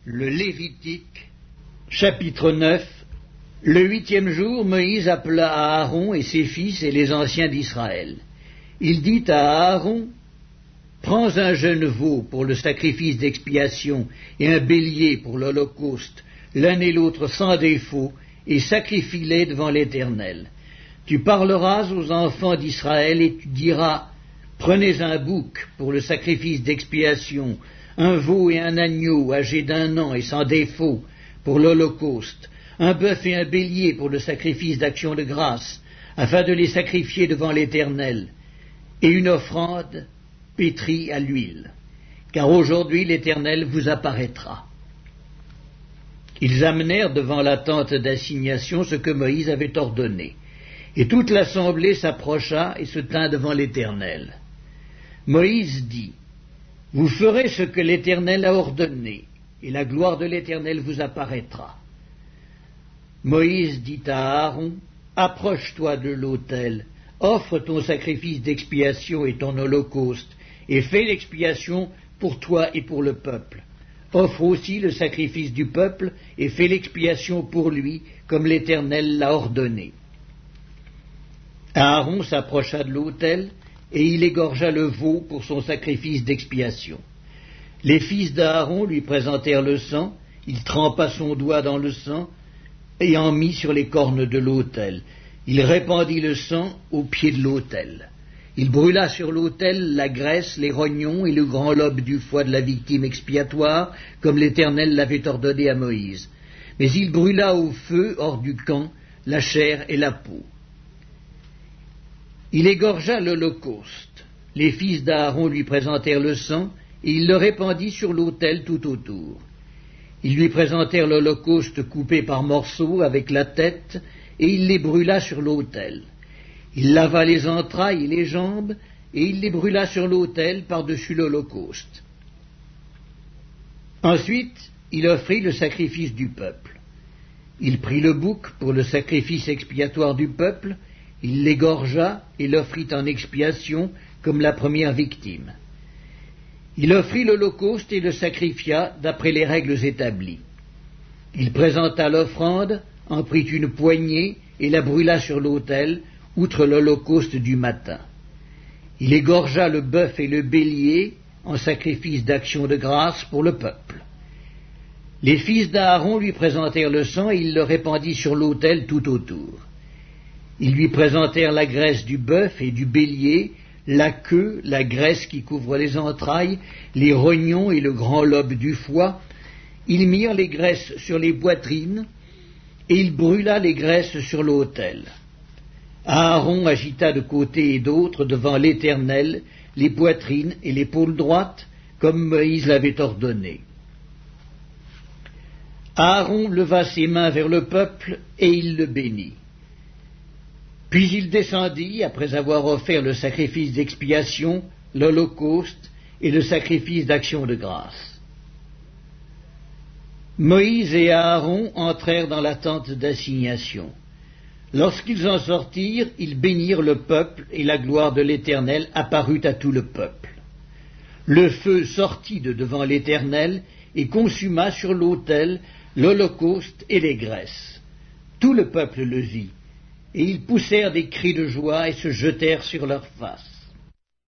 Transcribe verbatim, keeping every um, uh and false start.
Le Lévitique, chapitre neuf. Le huitième jour, Moïse appela Aaron et ses fils et les anciens d'Israël. Il dit à Aaron, « Prends un jeune veau pour le sacrifice d'expiation et un bélier pour l'holocauste, l'un et l'autre sans défaut, et sacrifie-les devant l'Éternel. Tu parleras aux enfants d'Israël et tu diras, « Prenez un bouc pour le sacrifice d'expiation, un veau et un agneau âgés d'un an et sans défaut pour l'holocauste, un bœuf et un bélier pour le sacrifice d'action de grâce, afin de les sacrifier devant l'Éternel, et une offrande pétrie à l'huile, car aujourd'hui l'Éternel vous apparaîtra. » Ils amenèrent devant la tente d'assignation ce que Moïse avait ordonné, et toute l'assemblée s'approcha et se tint devant l'Éternel. Moïse dit, « Vous ferez ce que l'Éternel a ordonné, et la gloire de l'Éternel vous apparaîtra. » Moïse dit à Aaron, « Approche-toi de l'autel, offre ton sacrifice d'expiation et ton holocauste, et fais l'expiation pour toi et pour le peuple. Offre aussi le sacrifice du peuple, et fais l'expiation pour lui, comme l'Éternel l'a ordonné. » Aaron s'approcha de l'autel, et il égorgea le veau pour son sacrifice d'expiation. Les fils d'Aaron lui présentèrent le sang, il trempa son doigt dans le sang, et en mit sur les cornes de l'autel. Il répandit le sang au pied de l'autel. Il brûla sur l'autel la graisse, les rognons et le grand lobe du foie de la victime expiatoire, comme l'Éternel l'avait ordonné à Moïse. Mais il brûla au feu, hors du camp, la chair et la peau. Il égorgea l'holocauste. Les fils d'Aaron lui présentèrent le sang, et il le répandit sur l'autel tout autour. Ils lui présentèrent l'holocauste coupé par morceaux avec la tête, et il les brûla sur l'autel. Il lava les entrailles et les jambes, et il les brûla sur l'autel par-dessus l'holocauste. Ensuite, il offrit le sacrifice du peuple. Il prit le bouc pour le sacrifice expiatoire du peuple, il l'égorgea et l'offrit en expiation comme la première victime. Il offrit l'holocauste et le sacrifia d'après les règles établies. Il présenta l'offrande, en prit une poignée et la brûla sur l'autel, outre l'holocauste du matin. Il égorgea le bœuf et le bélier en sacrifice d'action de grâce pour le peuple. Les fils d'Aaron lui présentèrent le sang et il le répandit sur l'autel tout autour. Ils lui présentèrent la graisse du bœuf et du bélier, la queue, la graisse qui couvre les entrailles, les rognons et le grand lobe du foie. Ils mirent les graisses sur les poitrines, et il brûla les graisses sur l'autel. Aaron agita de côté et d'autre devant l'Éternel les poitrines et l'épaule droite, comme Moïse l'avait ordonné. Aaron leva ses mains vers le peuple, et il le bénit. Puis il descendit, après avoir offert le sacrifice d'expiation, l'holocauste et le sacrifice d'action de grâce. Moïse et Aaron entrèrent dans la tente d'assignation. Lorsqu'ils en sortirent, ils bénirent le peuple, et la gloire de l'Éternel apparut à tout le peuple. Le feu sortit de devant l'Éternel et consuma sur l'autel l'holocauste et les graisses. Tout le peuple le vit. Et ils poussèrent des cris de joie et se jetèrent sur leurs faces.